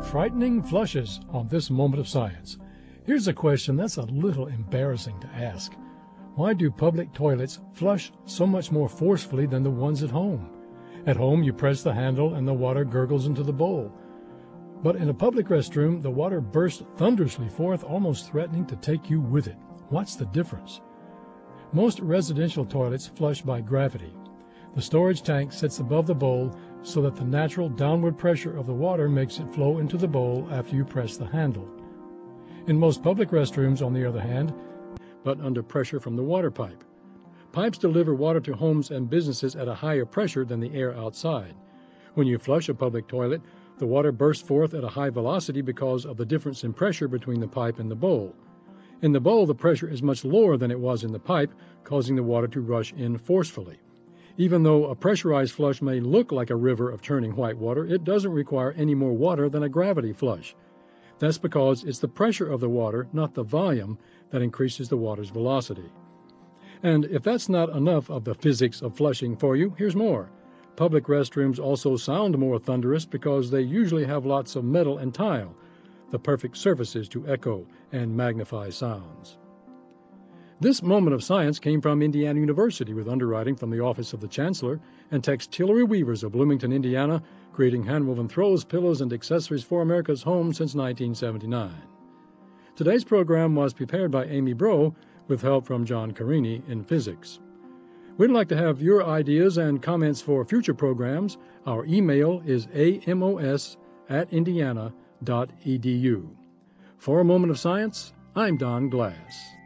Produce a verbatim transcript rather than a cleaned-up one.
frightening flushes on this moment of science. Here's a question that's a little embarrassing to ask. Why do public toilets flush so much more forcefully than the ones at home? At home, you press the handle and the water gurgles into the bowl. But in a public restroom, the water bursts thunderously forth, almost threatening to take you with it. What's the difference? Most residential toilets flush by gravity. The storage tank sits above the bowl so that the natural downward pressure of the water makes it flow into the bowl after you press the handle. In most public restrooms, on the other hand, but under pressure from the water pipe. Pipes deliver water to homes and businesses at a higher pressure than the air outside. When you flush a public toilet, the water bursts forth at a high velocity because of the difference in pressure between the pipe and the bowl. In the bowl, the pressure is much lower than it was in the pipe, causing the water to rush in forcefully. Even though a pressurized flush may look like a river of churning white water, it doesn't require any more water than a gravity flush. That's because it's the pressure of the water, not the volume, that increases the water's velocity. And if that's not enough of the physics of flushing for you, here's more. Public restrooms also sound more thunderous because they usually have lots of metal and tile, the perfect surfaces to echo and magnify sounds. This moment of science came from Indiana University with underwriting from the Office of the Chancellor and textillery weavers of Bloomington, Indiana, creating handwoven throws, pillows, and accessories for America's home since nineteen seventy-nine. Today's program was prepared by Amy Bro with help from John Carini in physics. We'd like to have your ideas and comments for future programs. Our email is amos at indiana dot edu. For a Moment of Science, I'm Don Glass.